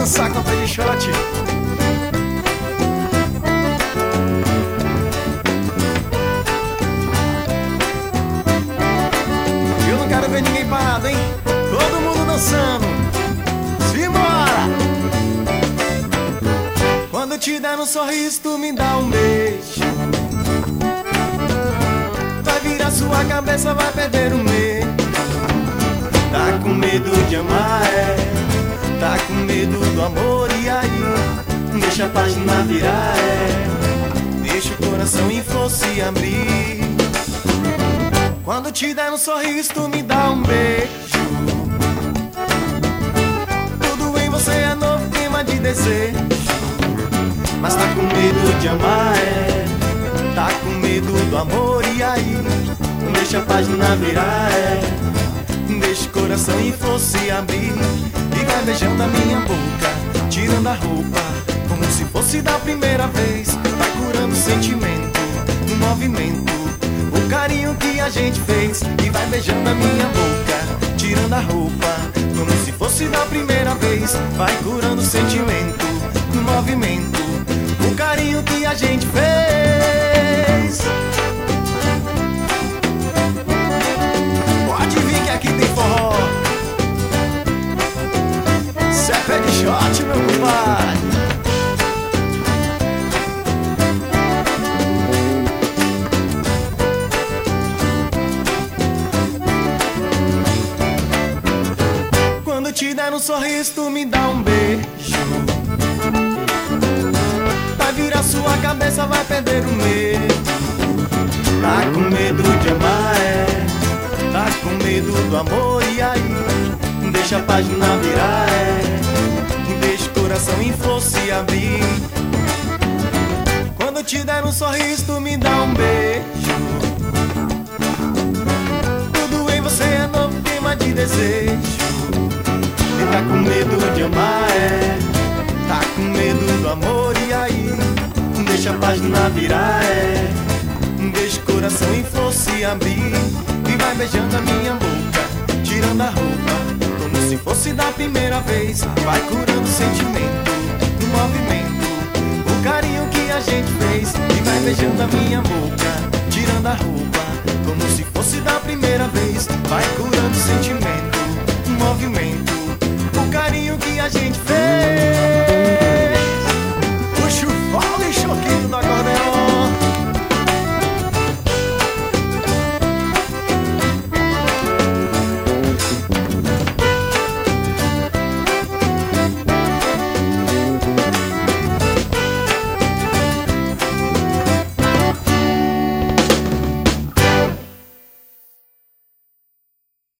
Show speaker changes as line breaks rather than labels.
dançar com a pé de shot. Eu não quero ver ninguém parado, hein? Todo mundo dançando. Simbora! Quando eu te der um sorriso, tu me dá um beijo. Vai virar sua cabeça, vai perder o medo. Tá com medo de amar, é? Tá com medo do amor, e aí? Deixa a página virar, é? Deixa o coração em flor se abrir. Quando te der um sorriso, tu me dá um beijo. Tudo em você é novo, tema de desejo. Mas tá com medo de amar, é? Tá com medo do amor, e aí? Deixa a página virar, é? Deixa o coração em flor se abrir. E vai beijando a minha boca, tirando a roupa, como se fosse da primeira vez. Vai curando o sentimento, o movimento, o carinho que a gente fez. E vai beijando a minha boca, tirando a roupa, como se fosse da primeira vez. Vai curando o sentimento, o movimento, o carinho que a gente fez. Pode vir que aqui tem forró. Cê é pé de shot, meu compadre. Quando te der um sorriso, tu me dá um beijo. Vai virar sua cabeça, vai perder o medo. Tá com medo de amar, é? Tá com medo do amor, e aí? Deixa a página virar, é? Deixa o coração em flor se abrir. Quando te der um sorriso, tu me dá um beijo. Tudo em você é novo, tema de desejo. E tá com medo de amar, é? Tá com medo do amor, e aí? Deixa a página virar, é? Deixa o coração em flor se abrir. E vai beijando a minha boca, tirando a roupa, como se fosse da primeira vez. Vai curando o sentimento, o movimento, o carinho que a gente fez. E vai beijando a minha boca, tirando a roupa, como se fosse da primeira vez. Vai curando